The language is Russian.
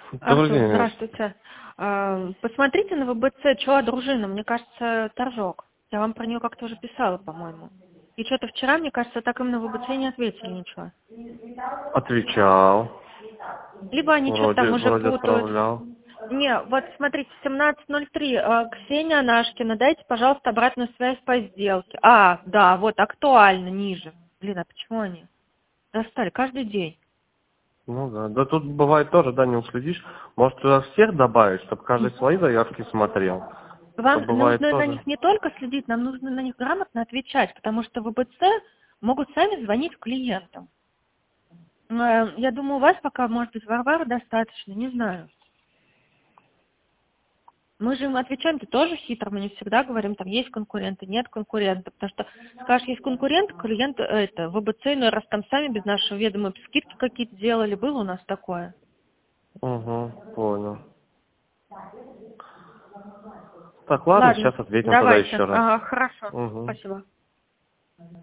Добрый Артур, день, Инесс. здравствуйте. Посмотрите на ВБЦ, что дружина, мне кажется, торжок. Я вам про нее как-то уже писала, по-моему. И что-то вчера, мне кажется, так им на ВБЦ не ответили ничего. Отвечал. Либо они что-то там уже Вроде путают. отправлял. Не, вот смотрите, 17:03. Ксения Анашкина, дайте, пожалуйста, обратную связь по сделке. Да, вот, актуально, ниже. Блин, а почему они достали каждый день? Ну да. Да тут бывает тоже, да, не уследишь. Может туда всех добавить, чтобы каждый свои заявки смотрел. То Вам бывает нужно на тоже. них не только следить, нам нужно на них грамотно отвечать, потому что ВБЦ могут сами звонить клиентам. Я думаю, у вас пока, может быть, Варвара достаточно, не знаю. Мы же им отвечаем-то тоже хитро, мы не всегда говорим, там есть конкуренты, нет конкурента, потому что, скажешь, есть конкурент, клиент, ВБЦ, но раз там сами без нашего ведома скидки какие-то делали, было у нас такое. Угу, понял. Так, ладно, Ладно, сейчас ответим тогда давайте. еще раз. Ага, хорошо, Угу. спасибо.